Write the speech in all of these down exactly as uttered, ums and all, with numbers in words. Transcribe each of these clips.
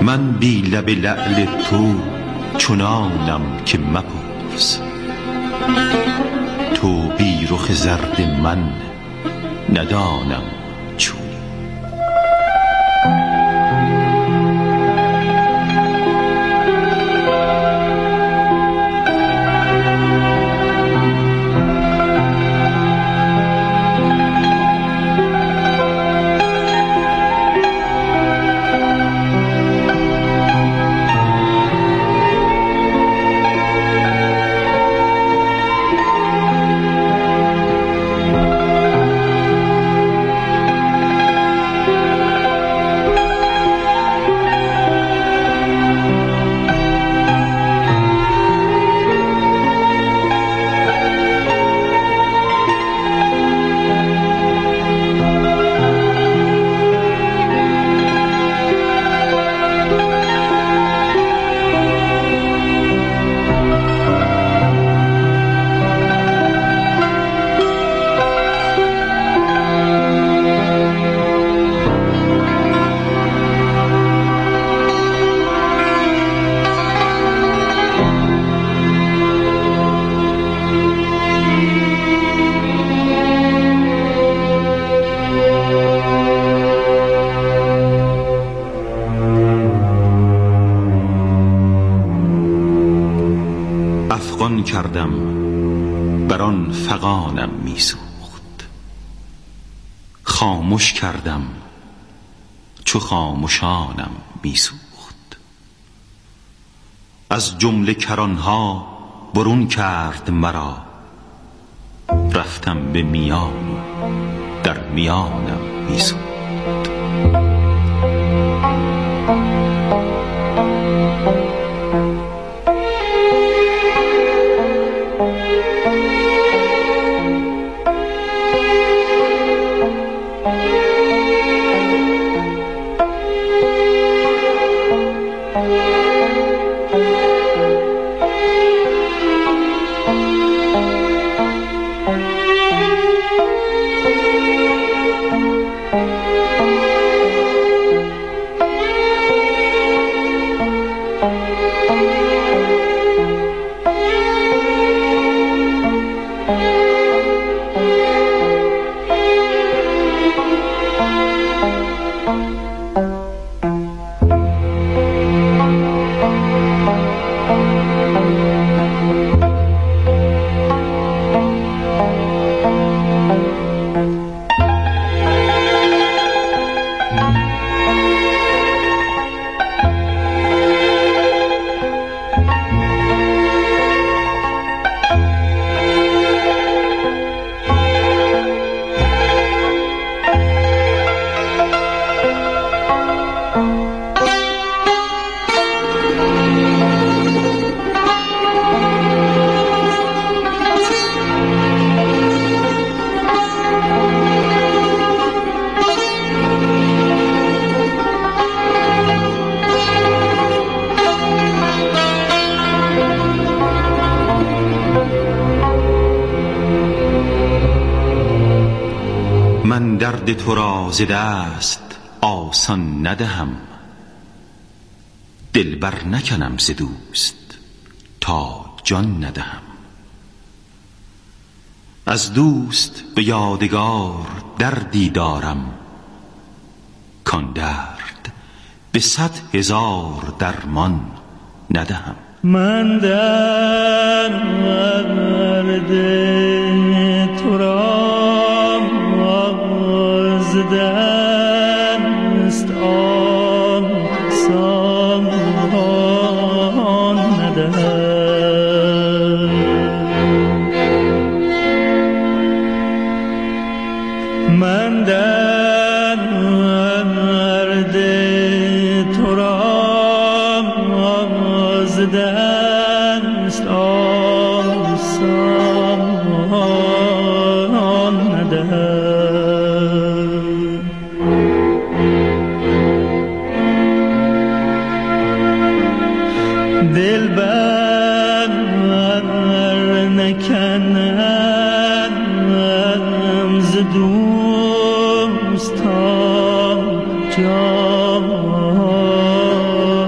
من بی لب لعل تو چنانم که مپرس، تو بی رخ زرد من ندانم چونی. افغان کردم بر آن فغانم می سوخت، خاموش کردم چو خاموشانم می سوخت. از جمله کرانها برون کرد مرا، رفتم به میان و در میانم می سوخت. من درد تو را ز دست آسان ندهم، دل بر نکنم ز دوست تا جان ندهم. از دوست به یادگار دردی دارم، کان درد به صد هزار درمان ندهم. من درد تو را از دست آسان ندهم. من درد تو را از دست آسان ندهم. دل بر نکنم ز دوست تا جان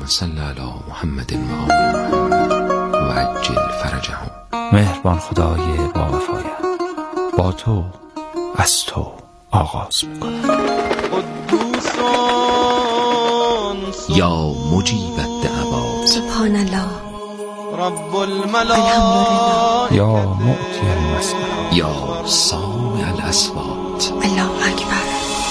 صل علی محمد و آله و عجل فرجهم. مهربان خدای با وفایم، با تو از تو آغاز میکنم. یا مجیب الدعوات سبحان الله رب الملائکه یا معطی المسئلات یا سامع الاصوات. الله اکبر.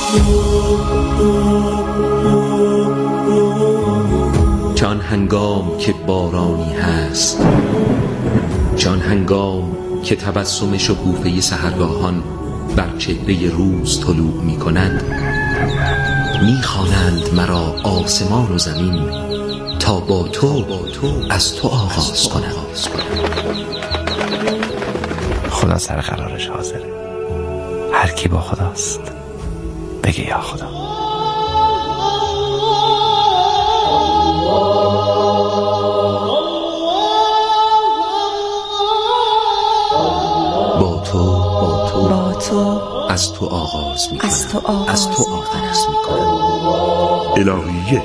چون هنگام که بارانی هست، چون هنگام که تبسم شکوفه سحرگاهان بر چهره روز طلوع می کند، می خوانند مرا آسمان و زمین تا با تو از تو آغاز کنم. خدا سر قرارش حاضره. هر کی با خداست بگه یا خدا. با تو با تو با تو از تو آغاز می کنم. از تو آغاز, از تو آغاز می کنم. الهیه.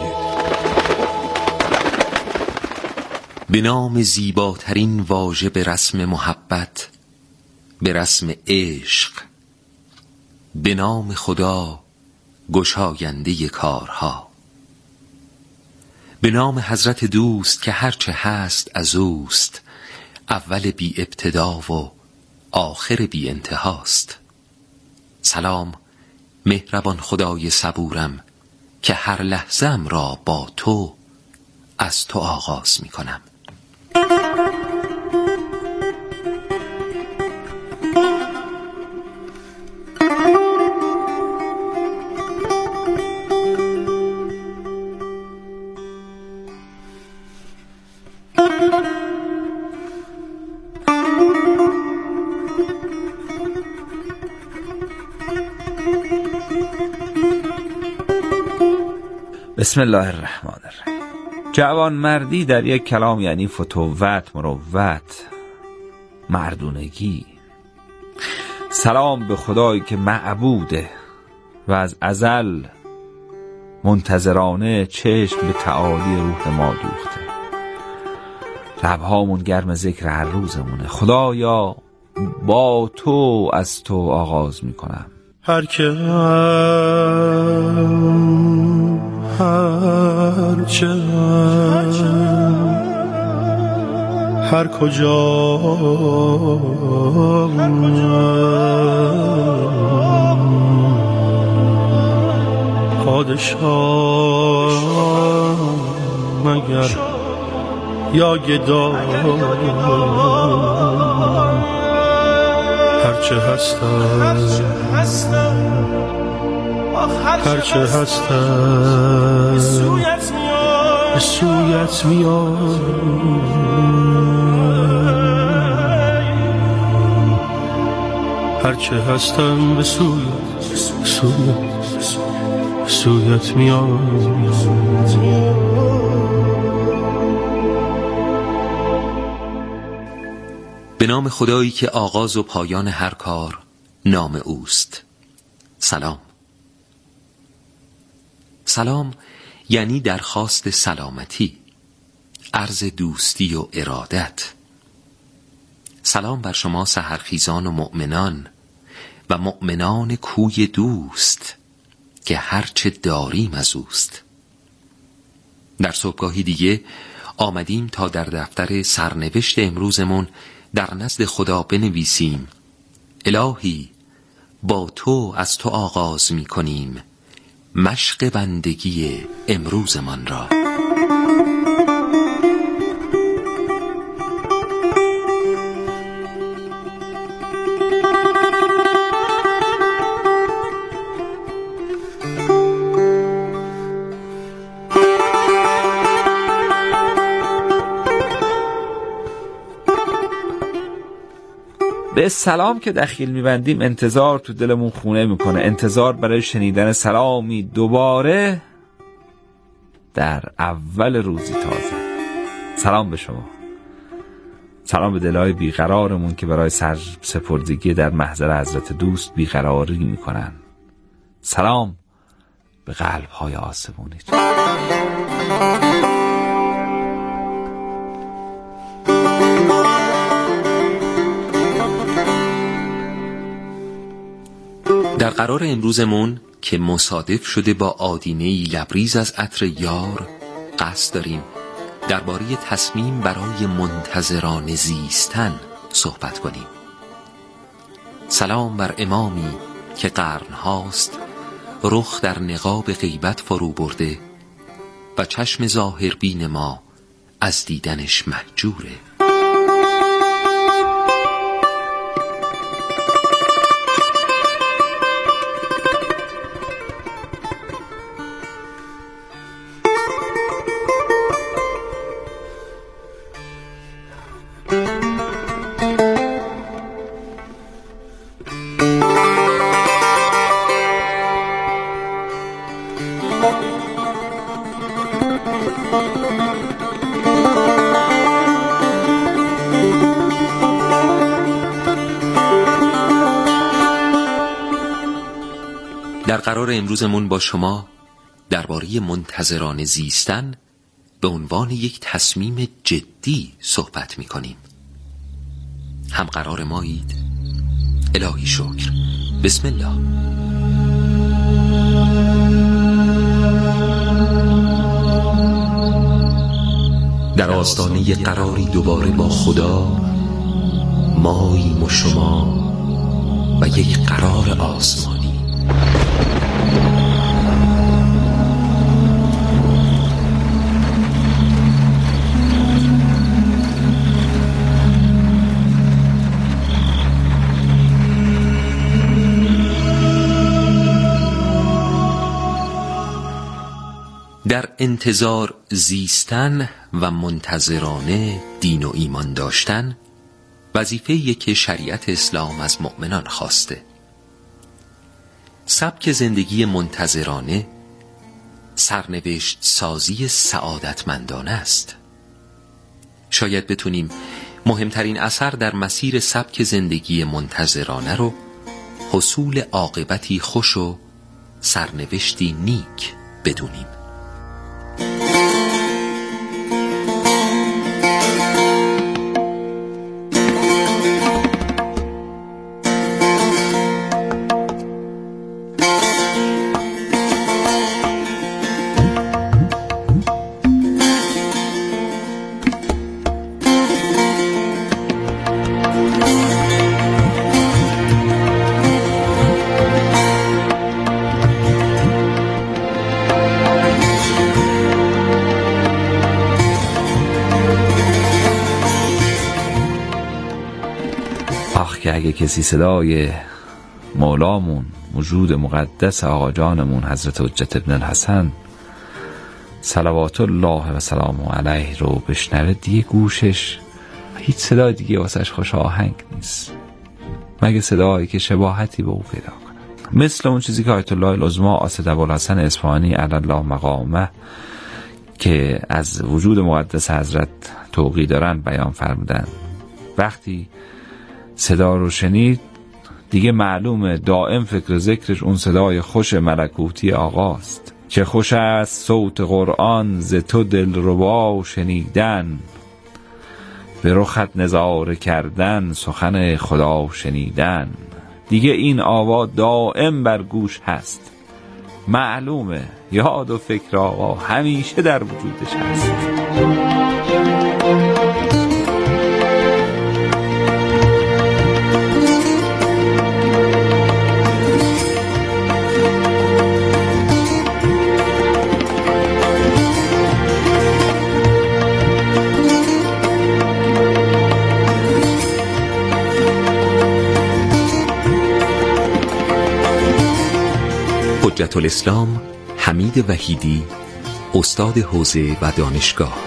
به نام زیباترین واژه به رسم محبت، به رسم عشق، به نام خدا گشاینده کارها، به نام حضرت دوست که هرچه هست از اوست، اول بی ابتدا و آخر بی انتهاست. سلام مهربان خدای صبورم که هر لحظه‌ام را با تو از تو آغاز می کنم. بسم الله الرحمن الرحیم. جوان مردی در یک کلام یعنی فتوت، مروت، مردونگی. سلام به خدایی که معبوده و از ازل منتظرانه چشم به تعالی روح ما دوخته. لبهامون گرم ذکر هر روزمونه. خدایا با تو از تو آغاز میکنم. هر که هر چه هر کجا پادشاه مگر یا گدا، هرچه هستم هرچه هستم به سویت میاد، هرچه هستم به سویت سویت سویت میاد. به نام خدایی که آغاز و پایان هر کار نام اوست. سلام. سلام یعنی درخواست سلامتی، عرض دوستی و ارادت. سلام بر شما سحرخیزان و مؤمنان و مؤمنان کوی دوست که هرچه داریم از اوست. در صبحگاهی دیگه آمدیم تا در دفتر سرنوشت امروزمون در نزد خدا بنویسیم: الهی با تو از تو آغاز می کنیم مشق بندگی امروزمان را. به سلام که دخیل میبندیم انتظار تو دلمون خونه میکنه، انتظار برای شنیدن سلامی دوباره در اول روزی تازه. سلام به شما، سلام به دلهای بیقرارمون که برای سر سپردگی در محضر حضرت دوست بیقراری میکنن. سلام به قلبهای آسمونی. قرار امروزمون که مصادف شده با آدینه‌ای لبریز از عطر یار، قصد داریم درباره تصمیم برای منتظرانه زیستن صحبت کنیم. سلام بر امامی که قرن هاست رخ در نقاب غیبت فرو برده و چشم ظاهربین ما از دیدنش مهجوره. در قرار امروزمون با شما درباره منتظرانه زیستن به عنوان یک تصمیم جدی صحبت می کنیم. هم قرار مایید؟ الهی شکر. بسم الله. در آستانه قراری دوباره با خدا، ماییم و شما و یک قرار آسمانی. در انتظار زیستن و منتظرانه دین و ایمان داشتن وظیفه‌ایه که شریعت اسلام از مؤمنان خواسته. سبک زندگی منتظرانه سرنوشت سازی سعادتمندانه است. شاید بتونیم مهمترین اثر در مسیر سبک زندگی منتظرانه رو حصول عاقبتی خوش و سرنوشتی نیک بدونیم. آخ که اگه کسی صدای مولامون وجود مقدس آقا جانمون حضرت حجت ابن الحسن صلوات الله و سلام علیه رو بشنوه، دیگه گوشش هیچ صدای دیگه واسش خوش آهنگ نیست مگه صدایی که شباهتی به او پیدا کنه. مثل اون چیزی که آیت الله العظمی اسد ابوالحسن اصفهانی علی الله مقامه که از وجود مقدس حضرت توقی دارن بیان فرمودن. وقتی صدا رو شنید دیگه معلومه دائم فکر ذکرش اون صدای خوش ملکوتی آقاست. چه خوش است صوت قرآن ز تو دلربا شنیدن، به رخت نظاره کردن سخن خدا شنیدن. دیگه این آوا دائم بر گوش هست، معلومه یاد و فکر آقا همیشه در وجودش هست. حجت الاسلام حمید وحیدی، استاد حوزه و دانشگاه.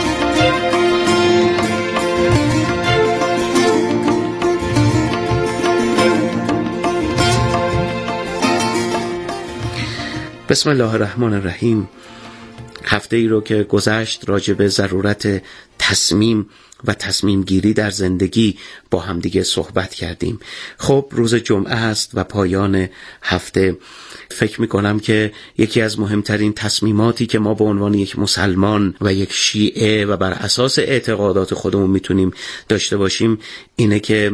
بسم الله الرحمن الرحیم. هفته ای رو که گذشت راجع به ضرورت تصمیم و تصمیم گیری در زندگی با هم دیگه صحبت کردیم. خب روز جمعه است و پایان هفته. فکر میکنم که یکی از مهمترین تصمیماتی که ما به عنوان یک مسلمان و یک شیعه و بر اساس اعتقادات خودمون میتونیم داشته باشیم اینه که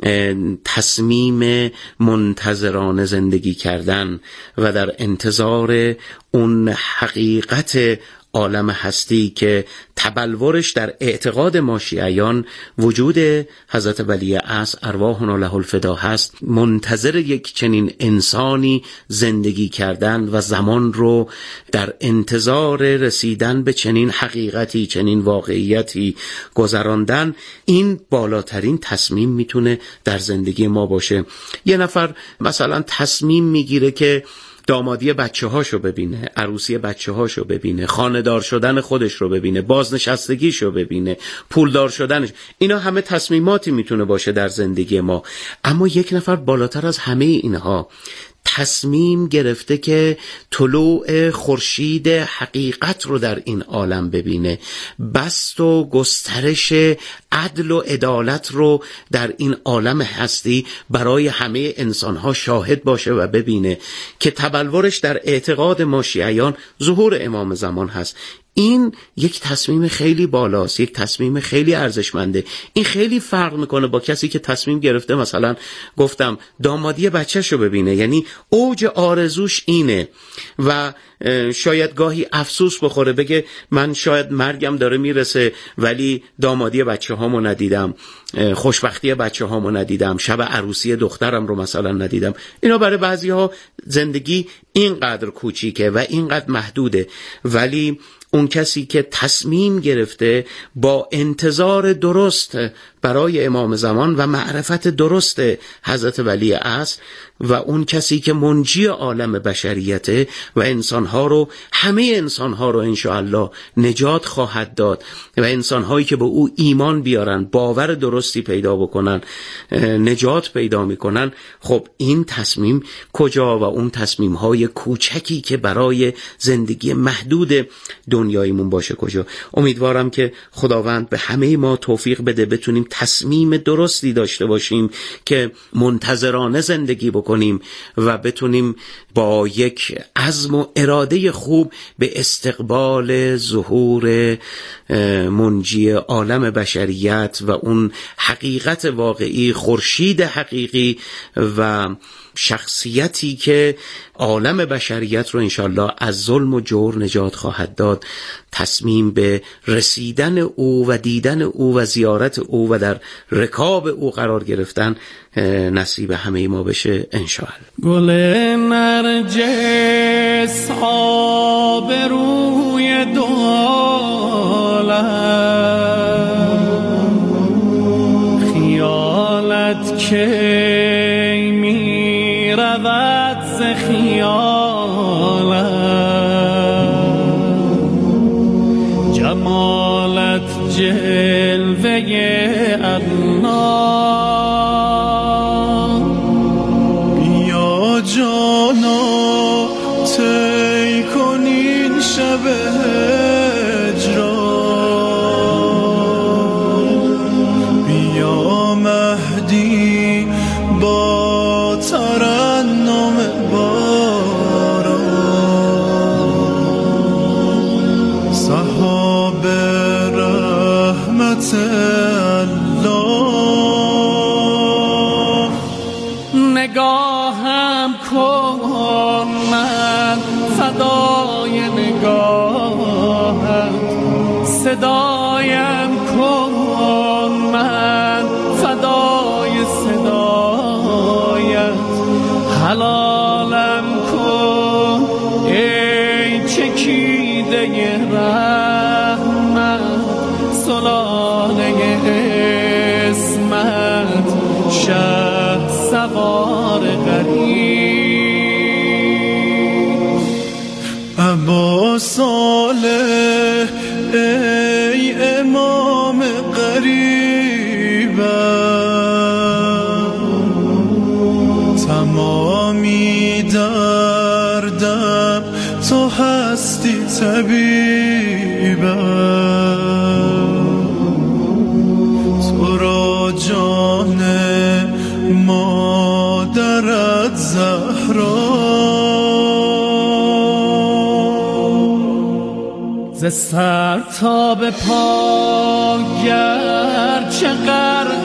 تصمیم منتظرانه زندگی کردن و در انتظار اون حقیقت عالم هستی که تبلورش در اعتقاد ما شیعیان وجود حضرت ولی عصر ارواحنا له الفدا هست. منتظر یک چنین انسانی زندگی کردن و زمان رو در انتظار رسیدن به چنین حقیقتی، چنین واقعیتی گذراندن، این بالاترین تصمیم میتونه در زندگی ما باشه. یه نفر مثلا تصمیم میگیره که دامادی بچه هاشو ببینه، عروسی بچه هاشو ببینه، خانه‌دار شدن خودش رو ببینه، بازنشستگیشو ببینه، پولدار شدنش. اینا همه تصمیماتی میتونه باشه در زندگی ما. اما یک نفر بالاتر از همه اینها تصمیم گرفته که طلوع خورشید حقیقت رو در این عالم ببینه، بسط و گسترش عدل و عدالت رو در این عالم هستی برای همه انسانها شاهد باشه و ببینه که تبلورش در اعتقاد ما شیعیان ظهور امام زمان هست. این یک تصمیم خیلی بالاست، یک تصمیم خیلی ارزشمنده. این خیلی فرق میکنه با کسی که تصمیم گرفته مثلا گفتم دامادی بچه‌شو ببینه، یعنی اوج آرزوش اینه و شاید گاهی افسوس بخوره، بگه من شاید مرگم داره میرسه ولی دامادی بچه هامو ندیدم، خوشبختی بچه هامو ندیدم، شب عروسی دخترم رو مثلا ندیدم. اینا برای بعضی ها زندگی اینقدر کوچیکه و اینقدر محدوده، ولی اون کسی که تصمیم گرفته با انتظار درست برای امام زمان و معرفت درست حضرت ولی عصر و اون کسی که منجی عالم بشریته و انسانها رو، همه انسانها رو انشاءالله نجات خواهد داد و انسانهایی که به او ایمان بیارن، باور درستی پیدا بکنن، نجات پیدا میکنن. خب این تصمیم کجا و اون تصمیمهای کوچکی که برای زندگی محدود دنیایمون باشه کجا؟ امیدوارم که خداوند به همه ما توفیق بده بتونیم تصمیم درستی داشته باشیم که منتظرانه زندگی بکنیم و بتونیم با یک عزم و اراده خوب به استقبال ظهور منجی عالم بشریت و اون حقیقت واقعی، خورشید حقیقی و شخصیتی که عالم بشریت رو انشالله از ظلم و جور نجات خواهد داد، تصمیم به رسیدن او و دیدن او و زیارت او و در رکاب او قرار گرفتن نصیب همه ما بشه انشالله. گل نرجس آب روی دولت، خیالت که رود ز خیالت، جمالت جلوه الله. بیا جانا طی کنین شب هجران، بیا مهدی با ترنم باران، صحاب رحمت الله. نگاهم کن من فدای نگاهت، صدایم کن من فدای صدایت، حلالم کن ای چکیده رحمت، سلاله اسمت شه سوار غریب. ابا صالح ای امام غریبم، تمامی دردم تو هستی طبیبم. مادرت زهرا ز سر تا به پا گرچه غرق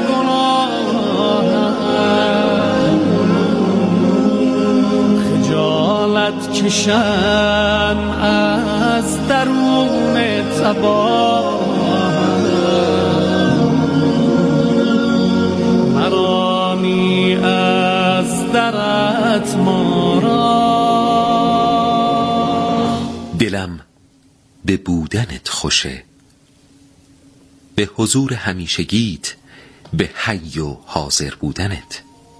گناهم خجالت کشم از درون تباهم مرامی از درت مارا دلم به بودنت خوشه، به حضور همیشگیت، به حی و حاضر بودنت.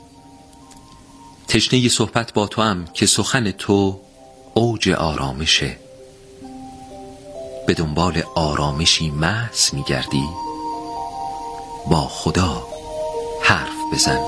تشنه صحبت با تو هم که سخن تو اوج آرامشه. به دنبال آرامشی محض میگردی، با خدا حرف بزن.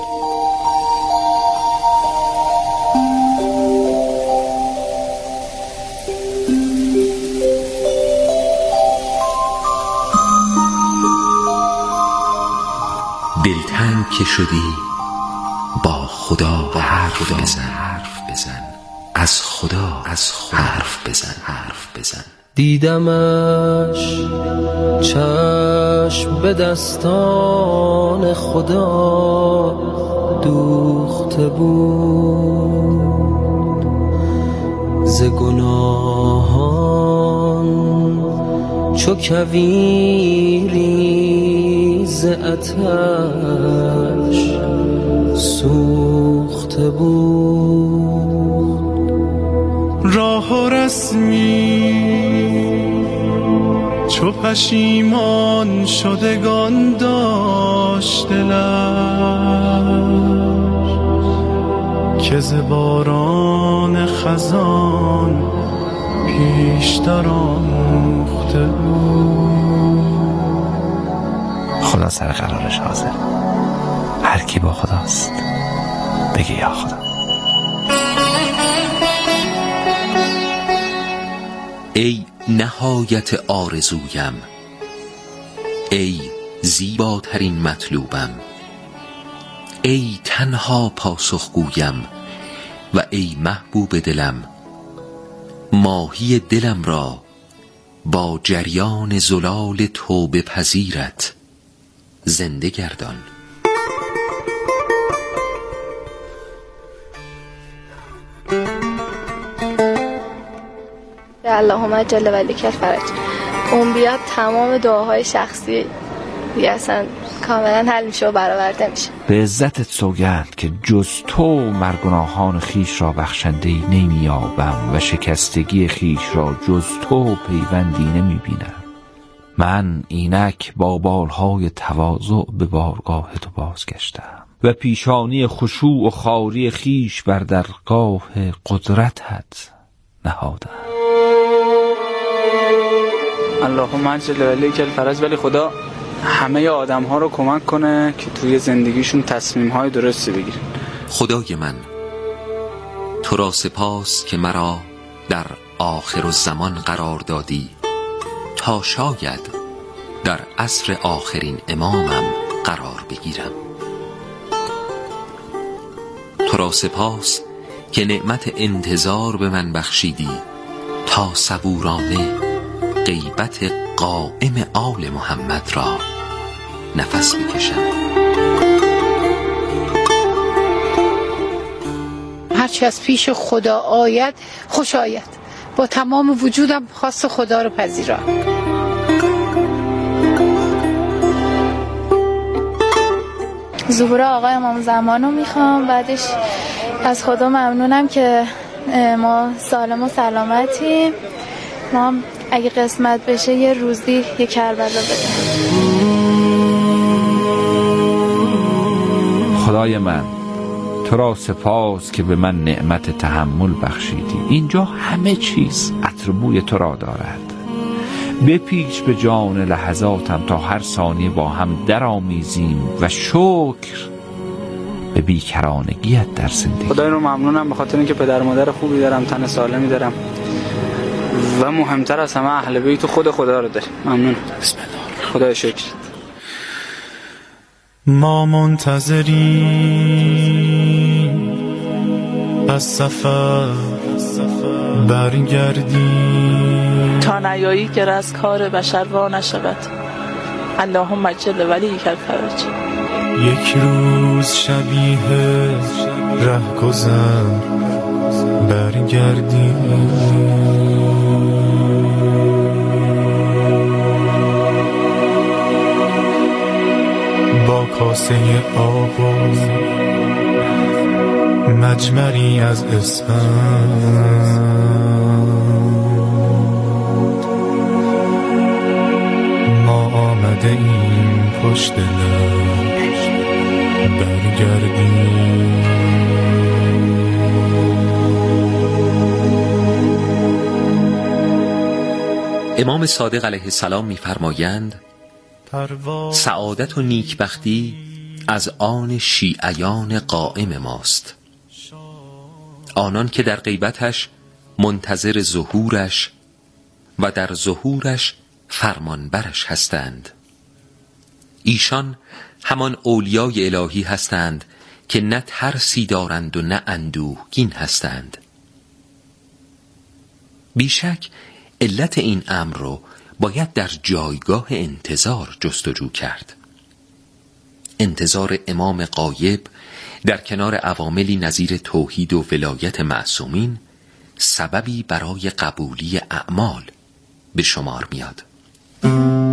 دلتنگ که شدی، با خدا با حرف بزن. حرف بزن از خدا از خدا حرف بزن. حرف بزن. دیدمش چشم به دستان خدا دوخته بود، ز گناهان چو کویری ز آتش سوخته بود. راه و رسمی چو پشیمان شدگان داشت دلم، که ز باران خزان پیش در آموخته بود. خدا سر قرارش حاضر، هر کی با خداست بگه یا خدا. ای نهایت آرزویم، ای زیباترین مطلوبم، ای تنها پاسخگویم و ای محبوب دلم، ماهی دلم را با جریان زلال توبه پذیرت زنده گردان. اللهم جل ولیک الفرج. اون بیاد تمام دعاهای شخصی دیگه اصلا کاملا حل میشه و برآورده میشه. به عزتت سوگند که جز تو مرگناهان خیش را بخشنده‌ای نمی‌یابم و شکستگی خیش را جز تو پیوندی نمی‌بینم. من اینک با بالهای تواضع به بارگاه تو بازگشتم و پیشانی خشوع و خواری خیش بر درگاه قدرتت نهادم. اللهم جل ولیک الفرج. ولی خدا همه آدم ها رو کمک کنه که توی زندگیشون تصمیم های درستی بگیرن. خدای من، تو را سپاس که مرا در آخر الزمان قرار دادی تا شاید در عصر آخرین امامم قرار بگیرم. تو را سپاس که نعمت انتظار به من بخشیدی تا صبورانه غیبت قائم آل محمد را نفس بکشم. هرچی از پیش خدا آید خوش آید، با تمام وجودم خواست خدا رو پذیرم. ظهور آقای امام زمان رو میخوام، بعدش از خدا ممنونم که ما سالم و سلامتیم. ما اگه قسمت بشه یه روزی یه کربلا بده. خدای من، تو را سپاس که به من نعمت تحمل بخشیدی. اینجا همه چیز عطر بوی تو را دارد. بپیچ به جان لحظاتم تا هر ثانیه با هم درآمیزیم و شکر به بیکرانگیت در زندگی. خدای رو ممنونم به خاطر اینکه پدر مادر خوبی دارم، تن سالمی دارم و مهمتر از همه اهل بیت خود خدا رو داریم. ممنون. بسم الله. خدای شکر. ما منتظریم از سفر برگردیم تا نیایی که از کار بشر وا نشود. اللهم عجل ولیک الفرج. یک روز شبیه رهگذر برگردیم با کاسه آب و مجمری از اسفند. ما آمده ایم پشت لب برگردیم. امام صادق علیه السلام می‌فرمایند سعادت و نیکبختی از آن شیعیان قائم ماست، آنان که در غیبتش منتظر ظهورش و در ظهورش فرمانبرش هستند. ایشان همان اولیای الهی هستند که نه ترسی دارند و نه اندوهگین هستند. بیشک علت این امر رو باید در جایگاه انتظار جستجو کرد. انتظار امام غایب در کنار عواملی نظیر توحید و ولایت معصومین سببی برای قبولی اعمال به شمار میاد.